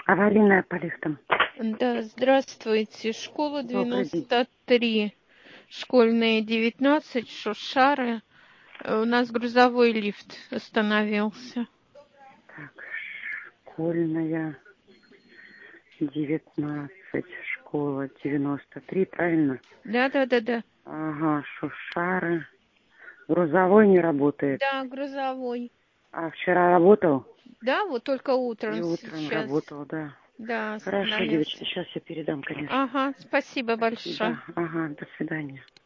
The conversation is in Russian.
Аварийная по лифтам. Да, здравствуйте. Школа Добрый день. 93, школьная 19, Шушары. У нас грузовой лифт остановился. Так, школьная 19, школа 93, правильно? Да. Ага, Шушары. Грузовой не работает. Да, грузовой. А вчера работал? Да, вот только И утром утром сейчас. работал, да. Да, Хорошо, остановился. девочки, сейчас я передам, конечно. Ага, спасибо большое. Спасибо. Ага, до свидания.